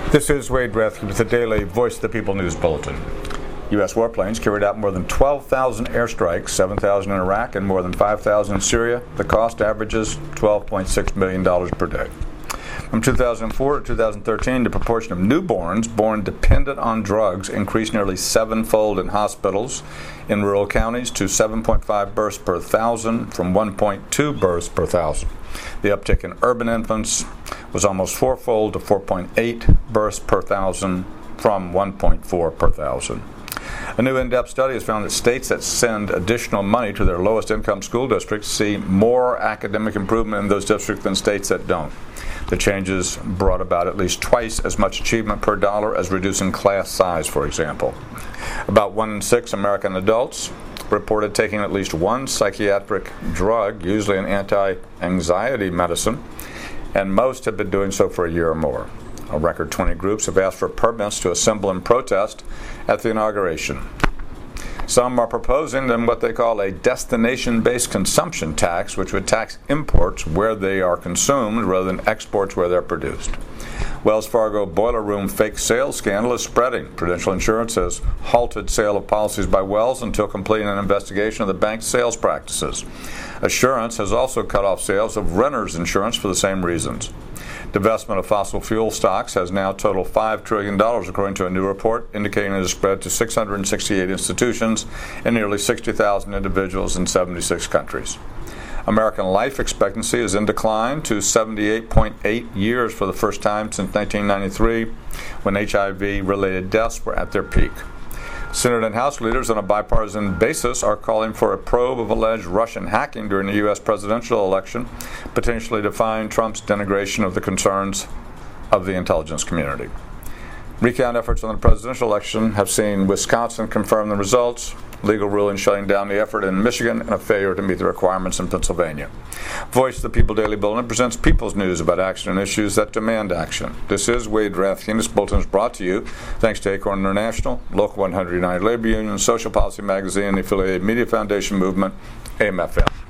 This is Wade Rathke with the daily Voice of the People News Bulletin. U.S. warplanes carried out more than 12,000 airstrikes, 7,000 in Iraq and more than 5,000 in Syria. The cost averages $12.6 million per day. From 2004 to 2013, the proportion of newborns born dependent on drugs increased nearly sevenfold in hospitals in rural counties to 7.5 births per thousand from 1.2 births per thousand. The uptick in urban infants was almost fourfold to 4.8 births per thousand from 1.4 per thousand. A new in-depth study has found that states that send additional money to their lowest income school districts see more academic improvement in those districts than states that don't. The changes brought about at least twice as much achievement per dollar as reducing class size, for example. About 1 in 6 American adults reported taking at least one psychiatric drug, usually an anti-anxiety medicine, and most have been doing so for a year or more. A record 20 groups have asked for permits to assemble and protest at the inauguration. Some are proposing what they call a destination-based consumption tax, which would tax imports where they are consumed rather than exports where they're produced. Wells Fargo boiler room fake sales scandal is spreading. Prudential Insurance has halted sale of policies by Wells until completing an investigation of the bank's sales practices. Assurance has also cut off sales of renters insurance for the same reasons. Divestment of fossil fuel stocks has now totaled $5 trillion, according to a new report indicating it has spread to 668 institutions and nearly 60,000 individuals in 76 countries. American life expectancy is in decline to 78.8 years for the first time since 1993, when HIV-related deaths were at their peak. Senate and House leaders on a bipartisan basis are calling for a probe of alleged Russian hacking during the U.S. presidential election, potentially defying Trump's denigration of the concerns of the intelligence community. Recount efforts on the presidential election have seen Wisconsin confirm the results, legal ruling shutting down the effort in Michigan, and a failure to meet the requirements in Pennsylvania. Voice of the People Daily Bulletin presents people's news about action and issues that demand action. This is Wade Rathke, and this bulletin is brought to you thanks to Acorn International, Local 100 United Labor Union, Social Policy Magazine, and the affiliated Media Foundation Movement, AMFM.